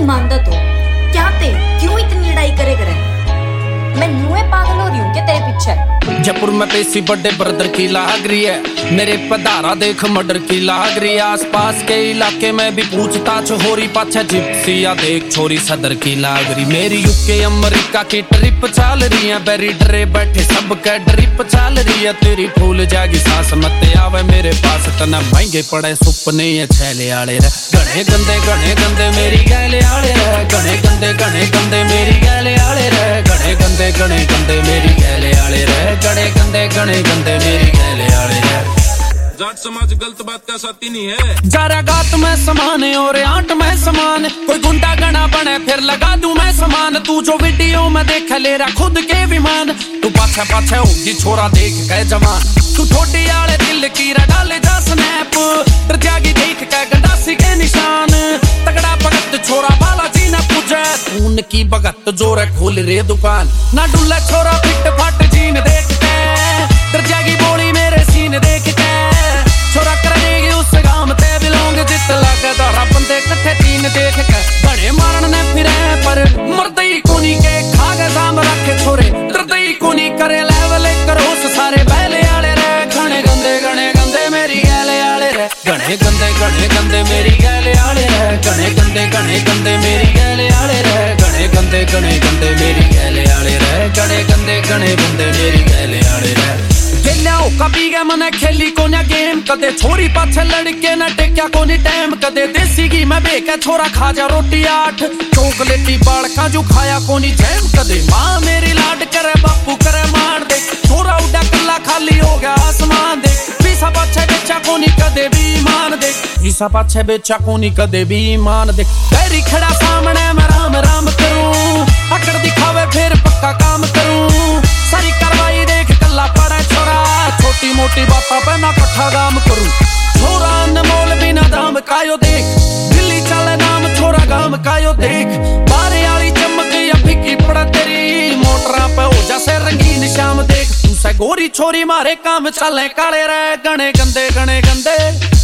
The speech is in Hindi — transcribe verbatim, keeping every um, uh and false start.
मानदा तो क्या ते क्यों इतनी लड़ाई करे करे? मैं नुए पागल हो रही हूँ क्या तेरे पीछे? जयपुर में पेशी बड़े ब्रदर की लाग रही है, मेरे पधारा देख मर्डर की लाग रही है। आस पास के इलाके में भी पूछताछ हो रही, पाछा जिप्सिया देख छोरी सदर की लाग रही। मेरी यूके अमेरिका की ट्रिप चल रही है, बेरी डरे बैठे सब के ट्रिप चल रही है। तेरी फूल जागी सांस मत आवे मेरे पास, तना महंगे पड़े सुपने ये छैले आले रे। घने गंदे घने गंदे मेरी गैले आले रे, घने गंदे घने गंदे मेरी गैले आले रे, घने गंदे घने गंदे मेरी गैले आले रे, घने गंदे घने गंदे मेरी गैले आले रे। जाट समाज गलत बात का साथी नहीं है। जरा गात में समान और आंट में समान, कोई गुंडा गना बने फिर लगा दूं मैं समान। तू जो वीडियो में देख ले रहा खुद के विमान, तू पाछे पाछे होगी छोरा देख के जवान। तू ठोडी आले दिल की डाले जा स्नैप, तर जागी देख के गंडासी के निशान। तगड़ा भगत छोरा बालाजी न पूजे, खून की भगत जोर खोल रे दुकान। ना डुल्ले छोरा पिट फट जीन देख के, तर जागी बोली मेरे सीन देख के। छोरा करेगी उस गांव ते बिलोंग, जित लगे दारा बंदे कट्ठे तीन देख के। बड़े मारन ने फिरे पर मर्दी कोनी के, खा गए दाम रखे छोरे दर्दी कोनी करे। लेवल करो सारे बैले आले रे, घने गंदे घने गंदे मेरी गैले आले रे, घने गंदे घने गंदे मेरी गैले आले रे, घने गंदे घने गंदे मेरी गैले आले रे, घने गंदे घने गंदे मेरी गैले आले रे, घने गंदे घने गंदे मेरी गैले आले रे। कभी गए मने खेली कोन्या गेम, कदे छोरी पाछे लड़के न टेक्या कोनी टाइम। कदे देसी घी में बेके छोरा खा जा रोटी आठ, चॉकलेटी बाड़का जो खाया कोनी जैम। कदे माँ मेरी लाड करे बापू करे मार दे, छोरा उड़ा कल्ला खाली हो गया आसमान दे। पीसा पाछे बेचा कोनी कदे भी ईमान दे, पीसा पाछे बेचा कोनी कदे भी ईमान दे। पैरी खड़ा सामने मैं राम राम करूं, अकड़ दिखावे फिर पक्का काम करूं। सारी कार्रवाई देख कल्ला पड़े छोरा, छोटी मोटी बातों पे ना कट्ठा काम करूं। छोरा अनमोल बिना दाम कायो देख, दिल्ली चले नाम छोरा गाम कायो देख। बारे आली चमक या फिकी पड़ा तेरी, मोटरा पे हो जैसे रंगीन शाम देख। तू से गोरी छोरी मारे काम चले काले रे, गणे गंदे गणे गंदे